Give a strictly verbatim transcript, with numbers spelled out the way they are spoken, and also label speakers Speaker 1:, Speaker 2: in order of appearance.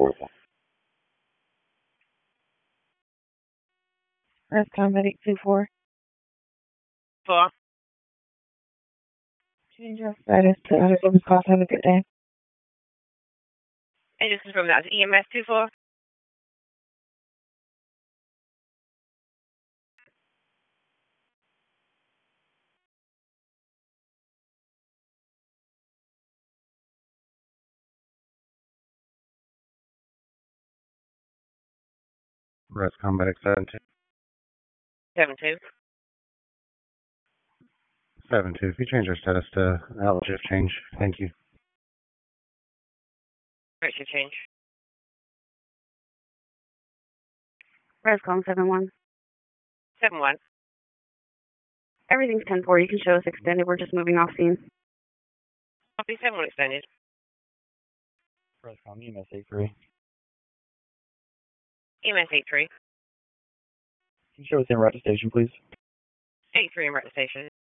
Speaker 1: Earth Combat eight two four.
Speaker 2: Four.
Speaker 1: Change your status to other service calls. Have a good day.
Speaker 2: And just confirm that was E M S two four.
Speaker 3: Rest Combat seven two.
Speaker 2: Seven two.
Speaker 3: seven two. If you change your status to outlet shift change, thank you.
Speaker 2: Right shift change.
Speaker 1: Rescom seven one.
Speaker 2: Seven one.
Speaker 1: Everything's ten four. You can show us extended. We're just moving off scene.
Speaker 2: Copy seven one extended.
Speaker 3: Rescom E M S eight three.
Speaker 2: E M S eight three.
Speaker 3: Can you show us in route to station, please?
Speaker 2: Eight three in right station.